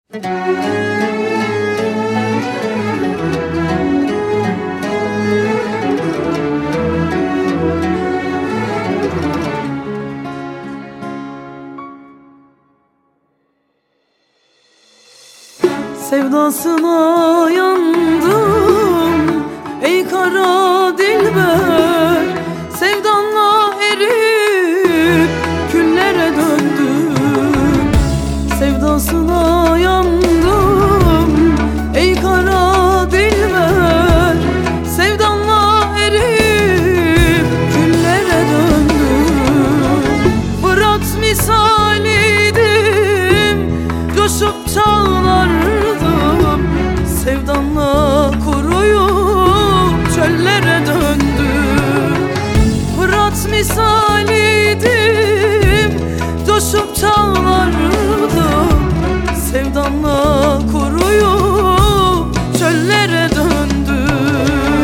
Sevdasına yandım ey kara dilber, sevdanla erip küllere döndüm. Sevdasına yandım ey kara dilber, sevdanla erip küllere döndüm. Fırat misaliydim, coşup çağlardım, sevdanla kuruyup çöllere döndüm. Fırat misaliydim, coşup çağlardım, sevdanla kuruyup çöllere döndüm.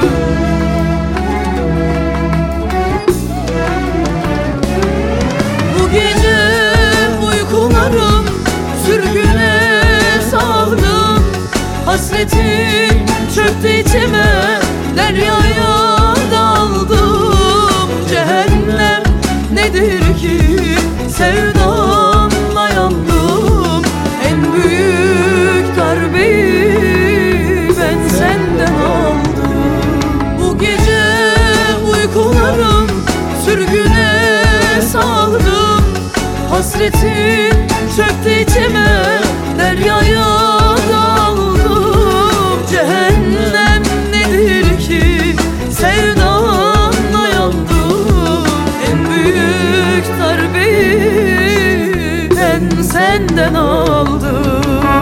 Bu gece uykularım sürgüne saldım, hasretin çöktü içime, deryaya daldım. Cehennem nedir ki sevdanla yandım, en büyük darbeyi ben senden aldım. Bu gece uykularım sürgüne saldım, hasretin çöktü içime, deryaya daldım. Cehennem nedir ki sevdanla yandım, en büyük darbeyi ben senden aldım.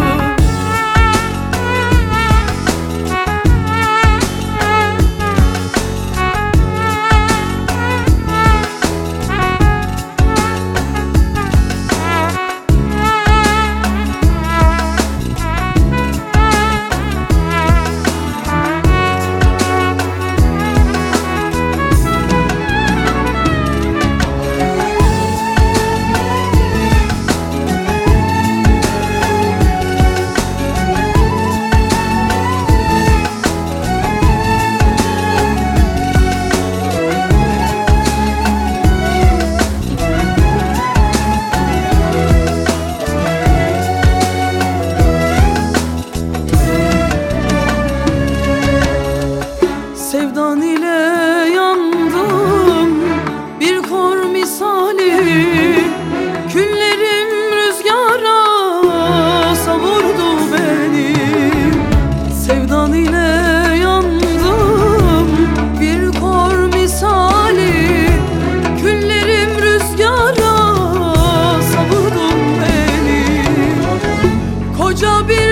Sevdan ile yandım bir kor misali, küllerim rüzgara savurdu beni. Sevdan ile yandım bir kor misali, küllerim rüzgara savurdu beni. Koca bir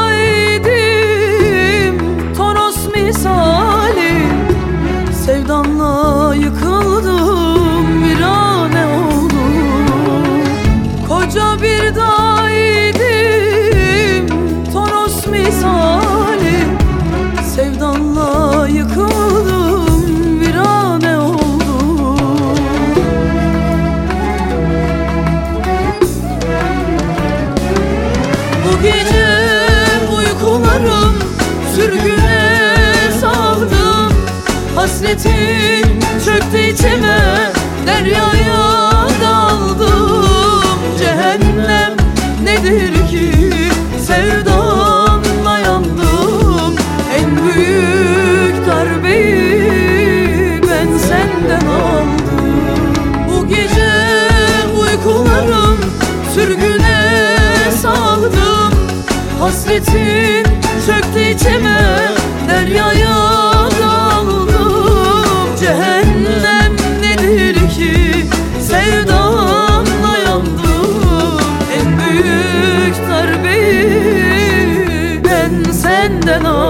dağydım Toros misali, sevdanla yıkıldım, virane oldum. Koca bir dağydım Toros misali, sevdanla yıkıldım, virane oldum. Bu gece uykularım sürgüne saldım, hasretin çöktü içime, deryaya daldım. Cehennem nedir ki sevdanla yandım, en büyük darbeyi ben senden aldım. Bu gece uykularım sürgüne saldım, hasretin çöktü içime, deryaya daldım. Cehennem nedir ki sevdanla yandım, en büyük darbeyi ben senden aldım.